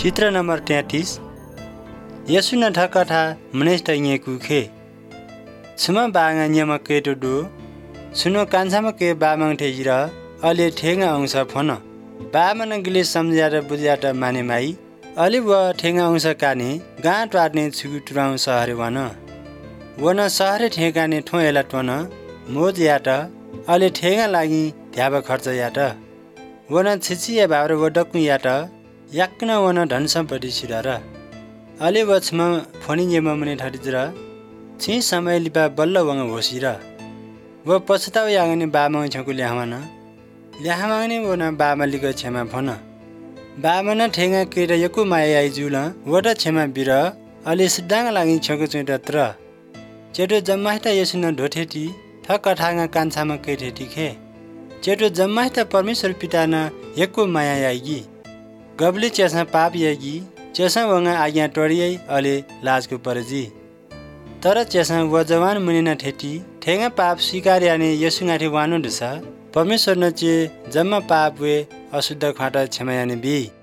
चित्र नंबर 33 यसु न ठकथा मनेष्ट कुखे छुमा बांगा न्यमा केटो डो सुनो कान्छामा के बामङ ठेजिर अलि ठेंगा अंश फोन बामन गिले सम्झ्याएर बुझ्याट माने माई अलि व ठेंगा अंश काने गाँट वाट्ने छुगु टुराउ सहरे वन सहरे ठेकाने ठोएला टोन मोज याट अलि ठेंगा लागि ध्याब खर्च याट वन छिचिया भावर वडकु याट याक्न वन धन सम्पत्ति छिरार अलि वछमा फोनी येम मने ठटिजरा छि समय लिपा बल्ल वङ होसिर व पछताउ यागने बामङ छकु ल्याहामागने वन बामलिक छेमा फोन बामन ठेंगा केर यकु माया आइजुल वटा छेमा बिर अलि सिद्धाङ लागि छकु चुइटर चेटो जम्माहिता यसुन ढोठेटी ठक्क ठाङा कान्छामा केठेटी खे चेटो जम्माहिता परमेश्वर पिता न यकु माया आइगी गबली चेसा पाप यागी चेसा वंगा आज्ञा टोरियै अले लाजको परजी तर चेसा व जवान मुनिना ठेटी ठेंगा पाप स्वीकार याने यसुङाठी वानु दुसा परमेश्वर न चे जम्मा पाप वे अशुद्ध खाटा क्षमा याने बी